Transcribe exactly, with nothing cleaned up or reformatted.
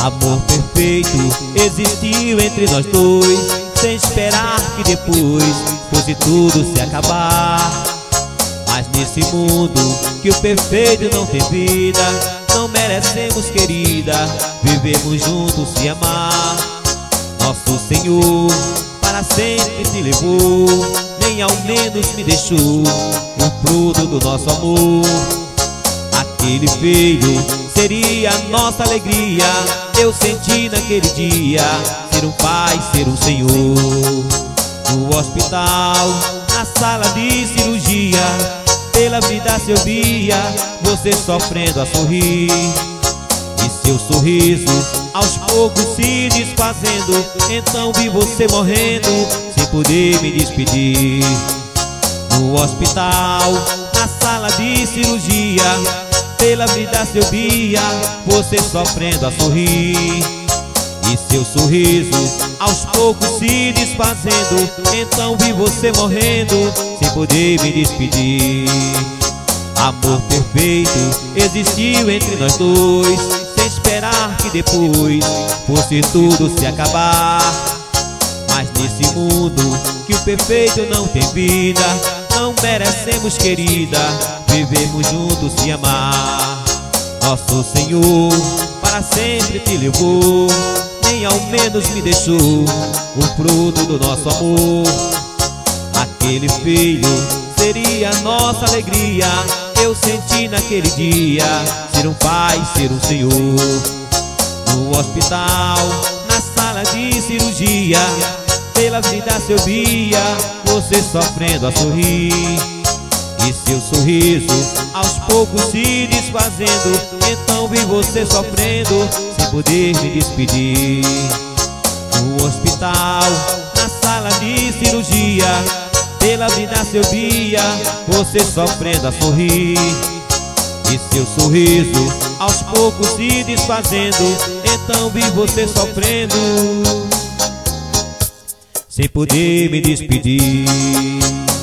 Amor perfeito existiu entre nós dois, sem esperar que depois fosse tudo se acabar. Mas nesse mundo que o perfeito não tem vida, não merecemos, querida, vivemos juntos e amar. Nosso Senhor para sempre te levou, nem ao menos me deixou o fruto do nosso amor. Aquele filho seria a nossa alegria, eu senti naquele dia ser um pai, ser um Senhor. No hospital, na sala de cirurgia, pela vida se eu via você sofrendo a sorrir, e seu sorriso aos poucos se desfazendo. Então vi você morrendo sem poder me despedir. No hospital, na sala de cirurgia, pela vida se eu via você sofrendo a sorrir, e seu sorriso aos poucos se desfazendo. Então vi você morrendo sem poder me despedir. Amor perfeito existiu entre nós dois, sem esperar que depois fosse tudo se acabar. Mas nesse mundo que o perfeito não tem vida, não merecemos, querida, vivemos juntos e amar. Nosso Senhor para sempre te levou, nem ao menos me deixou o fruto do nosso amor. Aquele filho seria a nossa alegria, eu senti naquele dia ser um pai, ser um Senhor. No hospital, na sala de cirurgia, pela vida se eu via você sofrendo a sorrir, e seu sorriso aos poucos se desfazendo. Então vi você sofrendo sem poder me despedir. No hospital, na sala de cirurgia, pela vida se eu via você sofrendo a sorrir, e seu sorriso aos poucos se desfazendo. Então vi você sofrendo sem poder me despedir.